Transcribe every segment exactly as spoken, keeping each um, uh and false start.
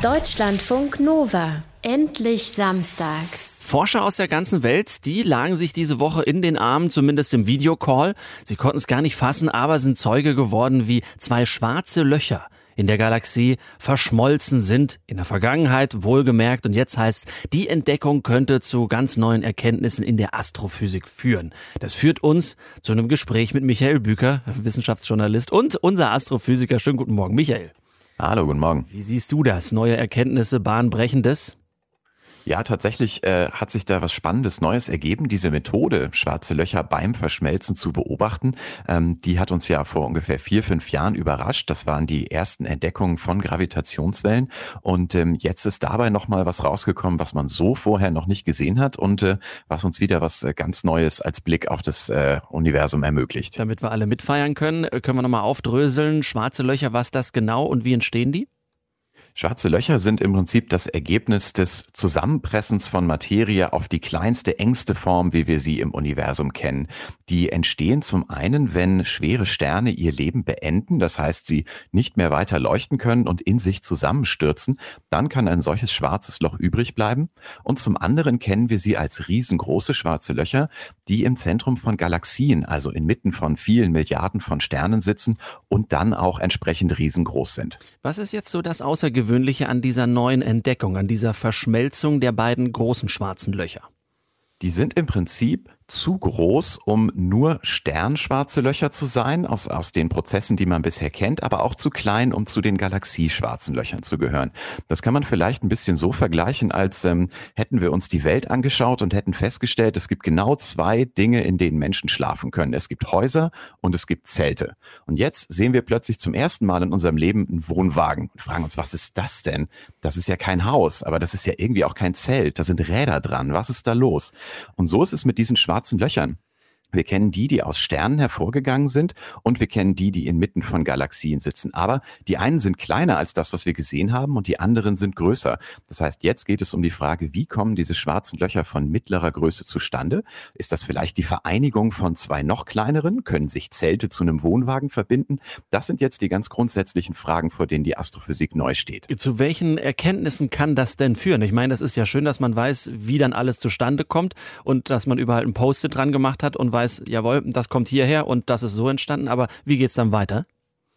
Deutschlandfunk Nova. Endlich Samstag. Forscher aus der ganzen Welt, die lagen sich diese Woche in den Armen, zumindest im Videocall. Sie konnten es gar nicht fassen, aber sind Zeuge geworden, wie zwei schwarze Löcher in der Galaxie verschmolzen sind. In der Vergangenheit wohlgemerkt. Und jetzt heißt es, die Entdeckung könnte zu ganz neuen Erkenntnissen in der Astrophysik führen. Das führt uns zu einem Gespräch mit Michael Büker, Wissenschaftsjournalist und unser Astrophysiker. Schönen guten Morgen, Michael. Hallo, guten Morgen. Wie siehst du das? Neue Erkenntnisse, Bahnbrechendes? Ja, tatsächlich äh, hat sich da was Spannendes Neues ergeben. Diese Methode, schwarze Löcher beim Verschmelzen zu beobachten, ähm, die hat uns ja vor ungefähr vier, fünf Jahren überrascht. Das waren die ersten Entdeckungen von Gravitationswellen. Und ähm, jetzt ist dabei nochmal was rausgekommen, was man so vorher noch nicht gesehen hat und äh, was uns wieder was äh, ganz Neues als Blick auf das äh, Universum ermöglicht. Damit wir alle mitfeiern können, können wir nochmal aufdröseln. Schwarze Löcher, was das genau und wie entstehen die? Schwarze Löcher sind im Prinzip das Ergebnis des Zusammenpressens von Materie auf die kleinste, engste Form, wie wir sie im Universum kennen. Die entstehen zum einen, wenn schwere Sterne ihr Leben beenden, das heißt, sie nicht mehr weiter leuchten können und in sich zusammenstürzen. Dann kann ein solches schwarzes Loch übrig bleiben. Und zum anderen kennen wir sie als riesengroße schwarze Löcher, die im Zentrum von Galaxien, also inmitten von vielen Milliarden von Sternen sitzen und dann auch entsprechend riesengroß sind. Was ist jetzt so das Außergewöhnliche Gewöhnliche an dieser neuen Entdeckung, an dieser Verschmelzung der beiden großen schwarzen Löcher? Die sind im Prinzip zu groß, um nur sternschwarze Löcher zu sein, aus, aus den Prozessen, die man bisher kennt, aber auch zu klein, um zu den galaxieschwarzen Löchern zu gehören. Das kann man vielleicht ein bisschen so vergleichen, als ähm, hätten wir uns die Welt angeschaut und hätten festgestellt, es gibt genau zwei Dinge, in denen Menschen schlafen können. Es gibt Häuser und es gibt Zelte. Und jetzt sehen wir plötzlich zum ersten Mal in unserem Leben einen Wohnwagen und fragen uns, was ist das denn? Das ist ja kein Haus, aber das ist ja irgendwie auch kein Zelt. Da sind Räder dran. Was ist da los? Und so ist es mit diesen schwarzen schwarzen Löchern. Wir kennen die, die aus Sternen hervorgegangen sind und wir kennen die, die inmitten von Galaxien sitzen. Aber die einen sind kleiner als das, was wir gesehen haben und die anderen sind größer. Das heißt, jetzt geht es um die Frage, wie kommen diese schwarzen Löcher von mittlerer Größe zustande? Ist das vielleicht die Vereinigung von zwei noch kleineren? Können sich Zelte zu einem Wohnwagen verbinden? Das sind jetzt die ganz grundsätzlichen Fragen, vor denen die Astrophysik neu steht. Zu welchen Erkenntnissen kann das denn führen? Ich meine, das ist ja schön, dass man weiß, wie dann alles zustande kommt und dass man überall ein Post-it dran gemacht hat und weiß, jawohl, das kommt hierher und das ist so entstanden, aber wie geht's dann weiter?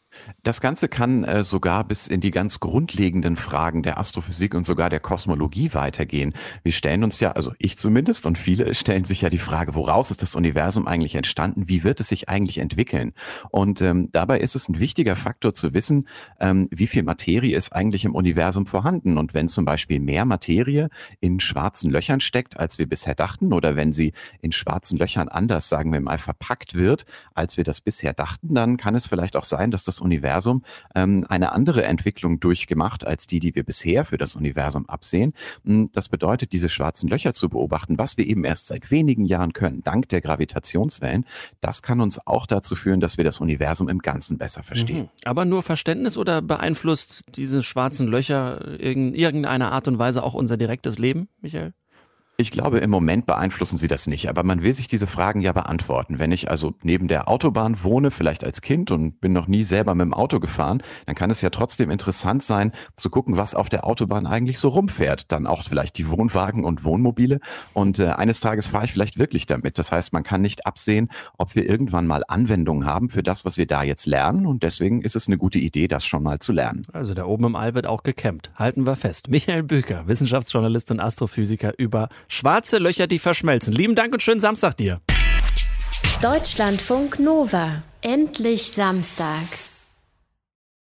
Das Ganze kann äh, sogar bis in die ganz grundlegenden Fragen der Astrophysik und sogar der Kosmologie weitergehen. Wir stellen uns ja, also ich zumindest und viele stellen sich ja die Frage, woraus ist das Universum eigentlich entstanden? Wie wird es sich eigentlich entwickeln? Und ähm, dabei ist es ein wichtiger Faktor zu wissen, ähm, wie viel Materie ist eigentlich im Universum vorhanden. Und wenn zum Beispiel mehr Materie in schwarzen Löchern steckt, als wir bisher dachten, oder wenn sie in schwarzen Löchern anders, sagen wir mal, verpackt wird, als wir das bisher dachten, dann kann es vielleicht auch sein, dass das Universum ähm, eine andere Entwicklung durchgemacht als die, die wir bisher für das Universum absehen. Das bedeutet, diese schwarzen Löcher zu beobachten, was wir eben erst seit wenigen Jahren können, dank der Gravitationswellen, das kann uns auch dazu führen, dass wir das Universum im Ganzen besser verstehen. Mhm. Aber nur Verständnis oder beeinflusst diese schwarzen Löcher in irgendeiner Art und Weise auch unser direktes Leben, Michael? Ich glaube, im Moment beeinflussen sie das nicht, aber man will sich diese Fragen ja beantworten. Wenn ich also neben der Autobahn wohne, vielleicht als Kind und bin noch nie selber mit dem Auto gefahren, dann kann es ja trotzdem interessant sein, zu gucken, was auf der Autobahn eigentlich so rumfährt. Dann auch vielleicht die Wohnwagen und Wohnmobile und äh, eines Tages fahre ich vielleicht wirklich damit. Das heißt, man kann nicht absehen, ob wir irgendwann mal Anwendungen haben für das, was wir da jetzt lernen und deswegen ist es eine gute Idee, das schon mal zu lernen. Also da oben im All wird auch gecampt. Halten wir fest. Michael Büker, Wissenschaftsjournalist und Astrophysiker über schwarze Löcher, die verschmelzen. Lieben Dank und schönen Samstag dir. Deutschlandfunk Nova. Endlich Samstag.